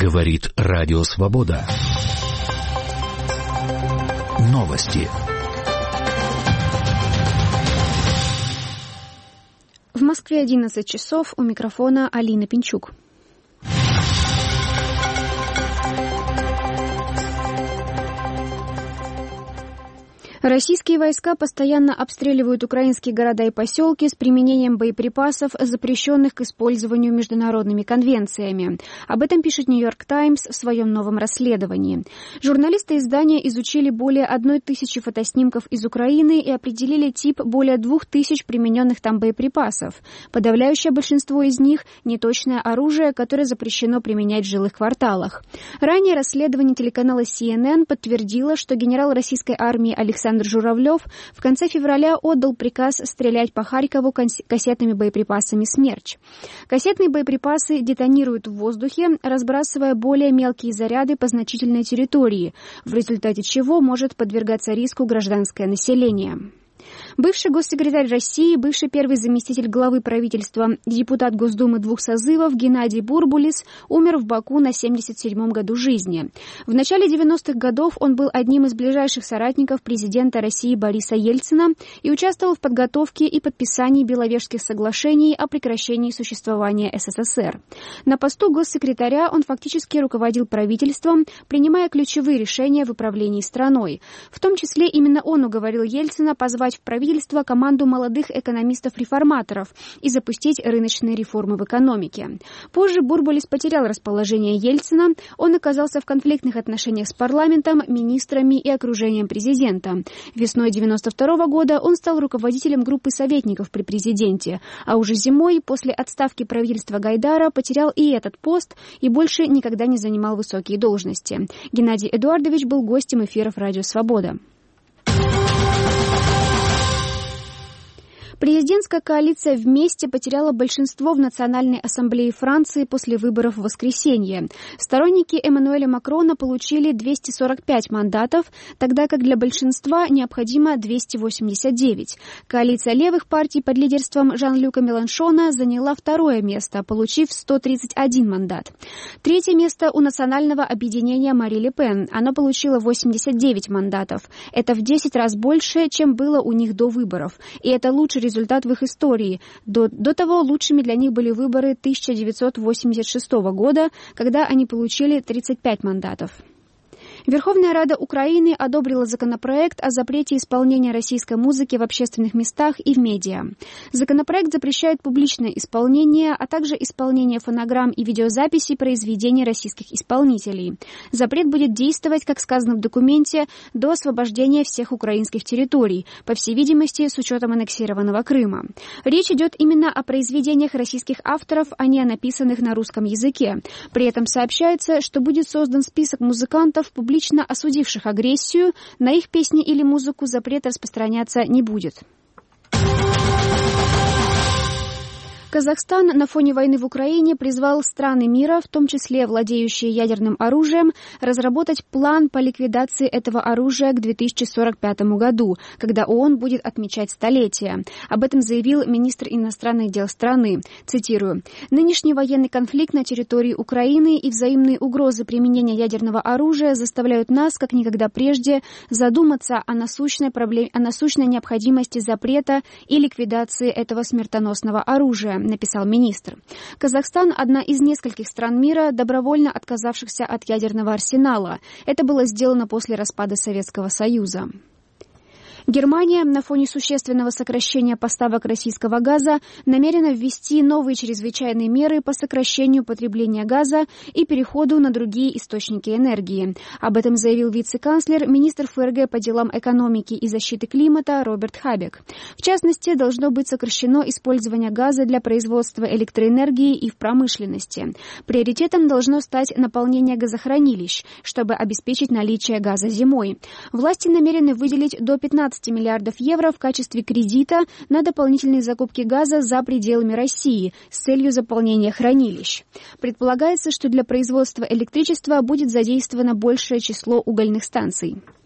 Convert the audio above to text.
Говорит Радио Свобода. Новости. В Москве 11 часов. У микрофона Алина Пинчук. Российские войска постоянно обстреливают украинские города и поселки с применением боеприпасов, запрещенных к использованию международными конвенциями. Об этом пишет «Нью-Йорк Таймс» в своем новом расследовании. Журналисты издания изучили более 1000 фотоснимков из Украины и определили тип более 2000 примененных там боеприпасов. Подавляющее большинство из них – неточное оружие, которое запрещено применять в жилых кварталах. Ранее расследование телеканала CNN подтвердило, что генерал российской армии Александр Журавлев в конце февраля отдал приказ стрелять по Харькову кассетными боеприпасами «Смерч». Кассетные боеприпасы детонируют в воздухе, разбрасывая более мелкие заряды по значительной территории, в результате чего может подвергаться риску гражданское население. Бывший госсекретарь России, бывший первый заместитель главы правительства, депутат Госдумы 2 созывов Геннадий Бурбулис умер в Баку на 77-м году жизни. В начале 90-х годов он был одним из ближайших соратников президента России Бориса Ельцина и участвовал в подготовке и подписании Беловежских соглашений о прекращении существования СССР. На посту госсекретаря он фактически руководил правительством, принимая ключевые решения в управлении страной. В том числе именно он уговорил Ельцина позвать в правительство команду молодых экономистов-реформаторов и запустить рыночные реформы в экономике. Позже Бурбулис потерял расположение Ельцина, он оказался в конфликтных отношениях с парламентом, министрами и окружением президента. Весной 1992 года он стал руководителем группы советников при президенте, а уже зимой, после отставки правительства Гайдара, потерял и этот пост и больше никогда не занимал высокие должности. Геннадий Эдуардович был гостем эфиров «Радио Свобода». Президентская коалиция «Вместе» потеряла большинство в Национальной ассамблее Франции после выборов в воскресенье. Сторонники Эммануэля Макрона получили 245 мандатов, тогда как для большинства необходимо 289. Коалиция левых партий под лидерством Жан-Люка Меланшона заняла второе место, получив 131 мандат. Третье место у национального объединения Мари Ле Пен. Оно получило 89 мандатов. Это в 10 раз больше, чем было у них до выборов. И это лучший результат в их истории. До того лучшими для них были выборы 1986 года, когда они получили 35 мандатов. Верховная Рада Украины одобрила законопроект о запрете исполнения российской музыки в общественных местах и в медиа. Законопроект запрещает публичное исполнение, а также исполнение фонограмм и видеозаписей произведений российских исполнителей. Запрет будет действовать, как сказано в документе, до освобождения всех украинских территорий, по всей видимости, с учетом аннексированного Крыма. Речь идет именно о произведениях российских авторов, а не о написанных на русском языке. При этом сообщается, что будет создан список музыкантов, публично осудивших агрессию, на их песни или музыку запрет распространяться не будет. Казахстан на фоне войны в Украине призвал страны мира, в том числе владеющие ядерным оружием, разработать план по ликвидации этого оружия к 2045 году, когда ООН будет отмечать столетие. Об этом заявил министр иностранных дел страны. Цитирую: «Нынешний военный конфликт на территории Украины и взаимные угрозы применения ядерного оружия заставляют нас, как никогда прежде, задуматься о насущной необходимости запрета и ликвидации этого смертоносного оружия», написал министр. Казахстан – одна из нескольких стран мира, добровольно отказавшихся от ядерного арсенала. Это было сделано после распада Советского Союза. Германия на фоне существенного сокращения поставок российского газа намерена ввести новые чрезвычайные меры по сокращению потребления газа и переходу на другие источники энергии. Об этом заявил вице-канцлер, министр ФРГ по делам экономики и защиты климата Роберт Хабек. В частности, должно быть сокращено использование газа для производства электроэнергии и в промышленности. Приоритетом должно стать наполнение газохранилищ, чтобы обеспечить наличие газа зимой. Власти намерены выделить до 15 миллиардов евро в качестве кредита на дополнительные закупки газа за пределами России с целью заполнения хранилищ. Предполагается, что для производства электричества будет задействовано большее число угольных станций.